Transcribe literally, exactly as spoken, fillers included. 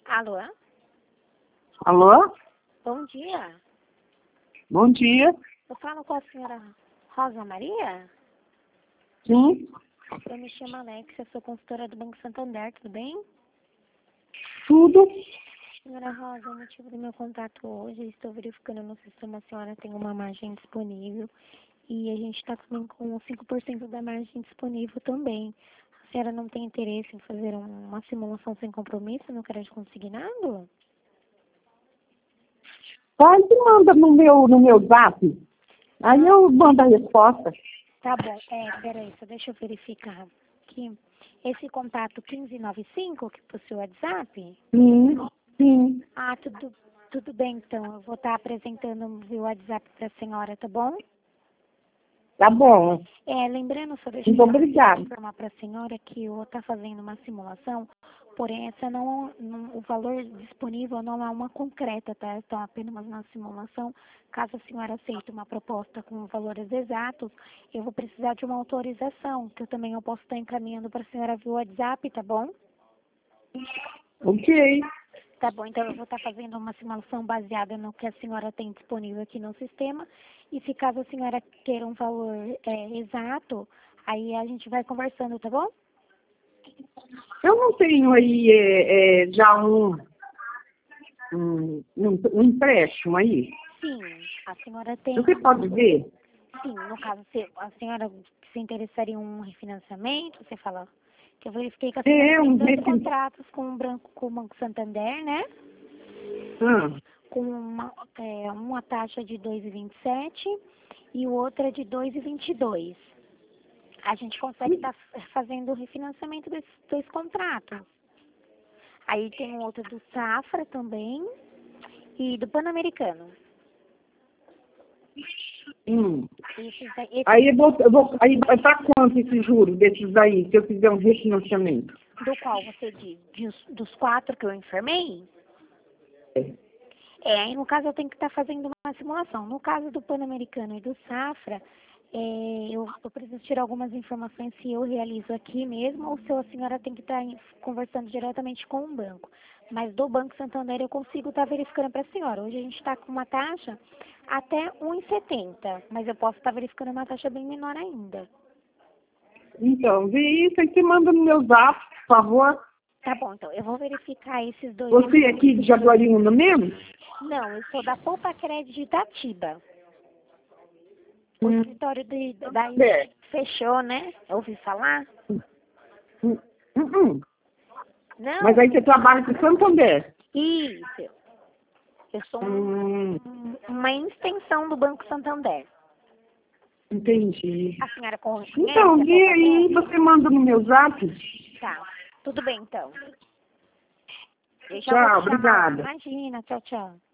Alô? Alô? Bom dia. Bom dia. Eu falo com a senhora Rosa Maria? Sim, Eu me chamo Alexia, sou consultora do Banco Santander, tudo bem? tudo. Senhora Rosa, o motivo do meu contato hoje, eu estou verificando no sistema, a senhora tem uma margem disponível e a gente está também com cinco por cento da margem disponível também. A senhora não tem interesse em fazer um- uma simulação sem compromisso no crédito consignado? Vai e manda no meu, no meu zap. Aí eu mando a resposta. Tá bom, é, peraí, só deixa eu verificar aqui. Esse contato quinze noventa e cinco que possui o WhatsApp? Sim, sim. Ah, tudo, tudo bem então. Eu vou estar apresentando o WhatsApp para a senhora, tá bom? Tá bom. É, lembrando, só deixa eu Muito só obrigada. informar para a senhora que eu vou estar fazendo uma simulação, porém essa não, não, o valor disponível não é uma concreta, tá? Então apenas uma simulação. Caso a senhora aceite uma proposta com valores exatos, eu vou precisar de uma autorização, que eu também eu posso estar encaminhando para a senhora via WhatsApp, tá bom? Ok. Tá bom, então eu vou estar fazendo uma simulação baseada no que a senhora tem disponível aqui no sistema. E se caso a senhora queira um valor é, exato, aí a gente vai conversando, tá bom? Eu não tenho aí é, é, já um, um, um, um empréstimo aí. Sim, a senhora tem. Você pode ver? Sim, no caso, se a senhora se interessaria em um refinanciamento, você fala que eu verifiquei que a senhora É, tem um dois refin... contratos com o Branco, com o Banco Santander, né? ah, Com uma, é, uma taxa de dois vírgula vinte e sete e o outro é de dois vírgula vinte e dois. A gente consegue estar fazendo o refinanciamento desses dois contratos. Aí tem um outro do Safra também e do Pan-Americano. hum. Esses, daí- esses Aí eu vou, eu vou aí é pra quanto esse juro desses aí, se eu fizer um refinanciamento? do qual você diz, dos, dos quatro que eu informei, É. é, aí no caso eu tenho que estar fazendo uma simulação. No caso do Pan-Americano e do Safra, é, eu, eu preciso tirar algumas informações se eu realizo aqui mesmo ou se a senhora tem que estar em- conversando diretamente com o banco. Mas do Banco Santander eu consigo estar verificando para a senhora. Hoje a gente está com uma taxa até um vírgula setenta, mas eu posso estar verificando uma taxa bem menor ainda. Então, vê isso aí, você manda no meu zap, por favor. Tá bom, então eu vou verificar esses dois. Você é aqui de Jaguariúna mesmo? Não, eu sou da Poupa Crédito de Itatiba. O Hum, escritório de, da é. fechou, né? Eu ouvi falar? Hum, hum, hum. Mas Não, aí você trabalha com Santander. isso. Eu sou um- Hum, um- uma extensão do Banco Santander. entendi. A senhora conhece Então, a vê Poupa aí, Crédito? você manda no meu zap. Tá, tudo bem então. Eu já vou Tchau, te chamar lá. obrigada. Imagina, tchau, tchau.